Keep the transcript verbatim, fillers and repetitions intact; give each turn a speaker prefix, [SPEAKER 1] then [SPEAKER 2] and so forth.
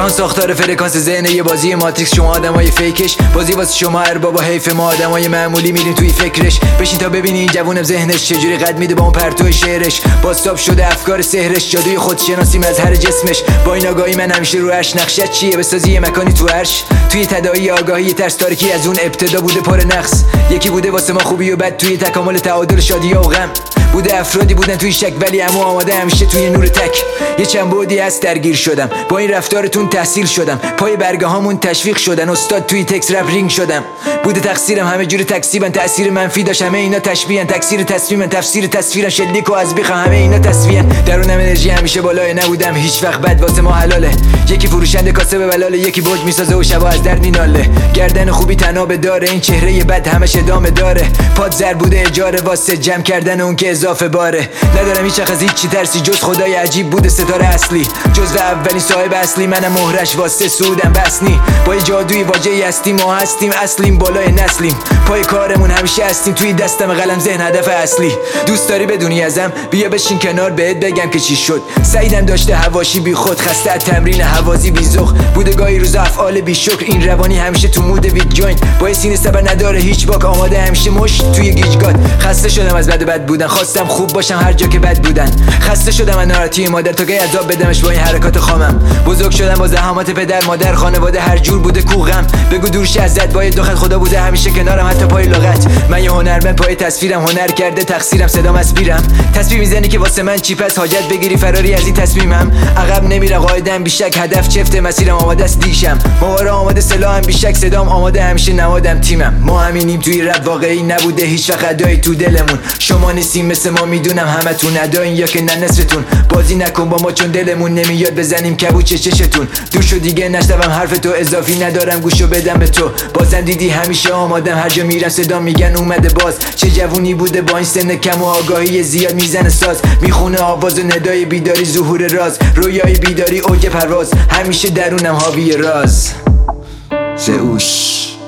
[SPEAKER 1] جهان ساختار فرکانس ذهن یه بازی ماتریکس، شما آدمای فیکش بازی واسه شما اربابا، حیف ما آدمای معمولی میریم توی فکرش. بشین تا ببینی این جوونم ذهنش چجوری قد میده با اون پرتو شعرش، باستاب شده افکار سحرش، جادوی خودشناسی مظهر جسمش. با این آگاهی من همیشه رو عرش نقشت چیه بسازی یه مکانی تو عرش، توی تداعی آگاهی ترس تاریکی از اون ابتدا بوده پر نقص. یکی بوده واسه ما خوبی و بد توی تکامل تعادل شادی و غم، بوده افرادی بودن توی شک ولی اما آماده همیشه توی نور تک. یه چند بودی از درگیر شدم با این رفتارتون تحصیل شدم، پای برگه هامون تشویق شدن، استاد توی تکس رپ رینگ شدم. بوده تقصیرم همه جوری تکسیبن، تأثیر منفی داشت همه اینا تشبیهن، تکثیر تصمیمن تفسیر تصویرن، شلیک و از بیخ همه اینا تصفیهن. درونم انرژی همیشه بالای نبودم هیچ وقت بد واسه ما حلاله، یکی فروشنده کاسب بلاله، یکی برج میسازه و شبا از در میناله. گردن خوبی تنابه داره این چهره بد همش ادامه داره، پاد زر بوده اجاره واسه جمع کردن اون که اضافه باره. ندارم هیچ از هیچ چی ترسی جز خدای عجیب بوده ستاره اصلی، جزو اولین صاحب اصلی منم، مهرش واسه سودم بسنی. با یه جادوی واجهی هستیم ما هستیم اصلیم بالای نسلیم، پای کارمون همیشه هستیم توی دستم قلم ذهن هدف اصلی. دوست داری بدونی ازم بیا بشین کنار بهت بگم که چی شد. سعیدم داشته هواشی بی خود، خسته از تمرین هوازی بی ذوق، بوده گاهی روز افعال بی شکر، این روانی همیشه تو مود ویت جوینت، با سینه صبر نداره هیچ باک، آماده همیشه مش توی گیجگات. خسته شدم از بد و بد بودن، خواستم خوب باشم هر جا که بد بودن، خسته شدم از ناراحتی مادر تا که عذاب بدمش با این حرکات خامم. بزرگ شدم با زحمات پدر مادر، خانواده هر جور بوده کوغم، بگو دورش ازت با دو خط خدا بوده همیشه کنارم حتی پای لغت. من یه هنرمند پای تصویرم، هنر کرده تقصیرم صدام اسپیرم، تصویر میزنی که واسه من چی پس حاجت بگیری فراری از این تصمیمم. عقب نمیره قاعدم بیشک هدف چفته مسیرم آماده است دیشم، مواره آماده سلاحم بیشک صدام آماده همیشه نوادم تیمم. ما همینیم توی رپ واقعی نبوده هیچ وقت ادای تو دلمون، شما نیستیم مثل ما میدونم همتون اداین یا که نه نصفتون. بازی نکن با ما چون دلمون نمیاد بزنیم کبوچه چشتون، دور شو دیگه نشنوم حرف تو اضافی ندارم گوشو بدم به تو. بازم دیدی همیشه آمادم هر جا میرم صدا میگن اومده باز، چه جوونی بوده با این سن کم و آگاهی زیاد میزنه ساز، میخونه آواز و ندای بیداری ظهور راز، رویای بیداری اوج پرواز، همیشه درونم حاوی راز. زئوس